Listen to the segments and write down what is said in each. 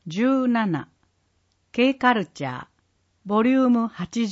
17 K カルチャーボリューム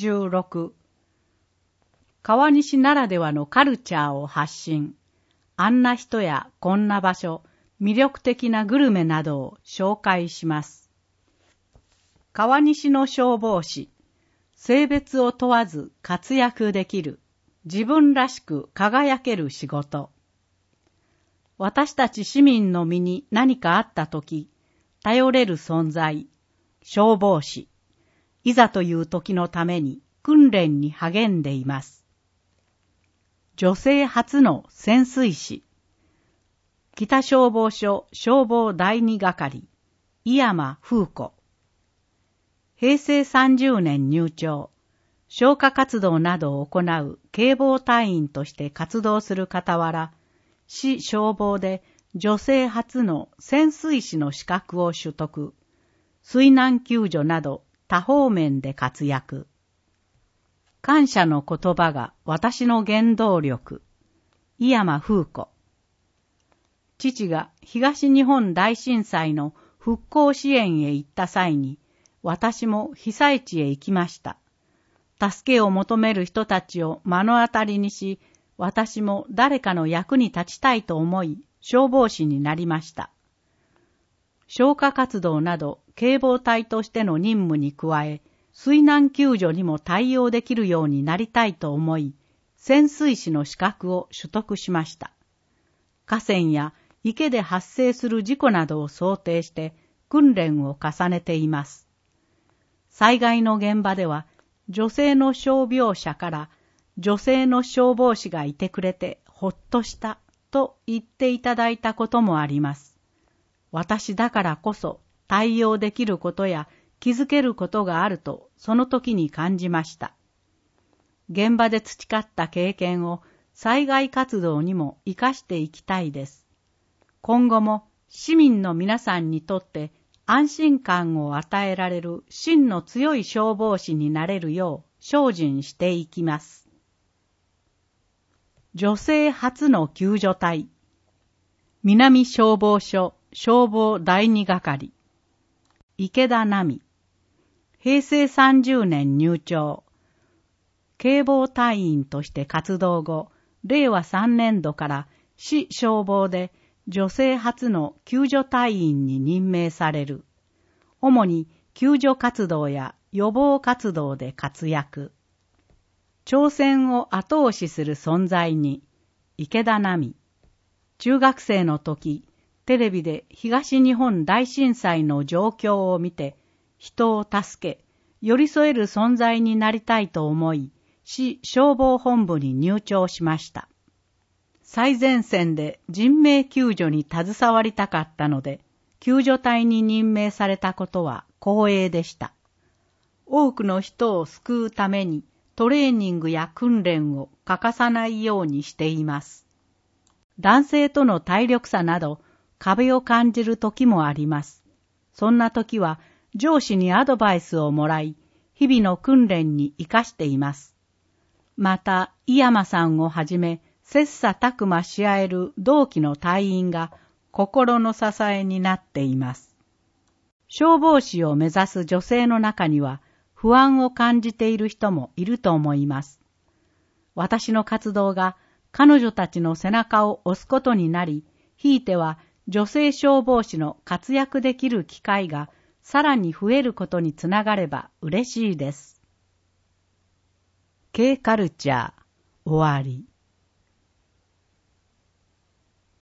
86川西ならではのカルチャーを発信。あんな人やこんな場所、魅力的なグルメなどを紹介します。川西の消防士、性別を問わず活躍できる、自分らしく輝ける仕事。私たち市民の身に何かあったとき、頼れる存在、消防士、いざという時のために訓練に励んでいます。女性初の潜水士、北消防署消防第二係、井山風子。平成30年入庁、消火活動などを行う警防隊員として活動する傍ら、市消防で女性初の潜水士の資格を取得、水難救助など多方面で活躍。感謝の言葉が私の原動力。井山風子。父が東日本大震災の復興支援へ行った際に、私も被災地へ行きました。助けを求める人たちを目の当たりにし、私も誰かの役に立ちたいと思い、消防士になりました。消火活動など警防隊としての任務に加え、水難救助にも対応できるようになりたいと思い、潜水士の資格を取得しました。河川や池で発生する事故などを想定して訓練を重ねています。災害の現場では、女性の傷病者から女性の消防士がいてくれてほっとしたと言っていただいたこともあります。私だからこそ対応できることや気づけることがあるとその時に感じました。現場で培った経験を災害活動にも生かしていきたいです。今後も市民の皆さんにとって安心感を与えられる芯の強い消防士になれるよう精進していきます。女性初の救助隊、南消防署消防第二係、池田奈美。平成30年入庁。警防隊員として活動後、令和3年度から市消防で女性初の救助隊員に任命される。主に救助活動や予防活動で活躍。挑戦を後押しする存在に、池田奈美。中学生の時、テレビで東日本大震災の状況を見て、人を助け、寄り添える存在になりたいと思い、市消防本部に入庁しました。最前線で人命救助に携わりたかったので、救助隊に任命されたことは光栄でした。多くの人を救うためにトレーニングや訓練を欠かさないようにしています。男性との体力差など壁を感じる時もあります。そんな時は上司にアドバイスをもらい、日々の訓練に生かしています。また、井山さんをはじめ、切磋琢磨し合える同期の隊員が心の支えになっています。消防士を目指す女性の中には不安を感じている人もいると思います。私の活動が彼女たちの背中を押すことになり、ひいては女性消防士の活躍できる機会がさらに増えることにつながれば嬉しいです。K カルチャー終わり。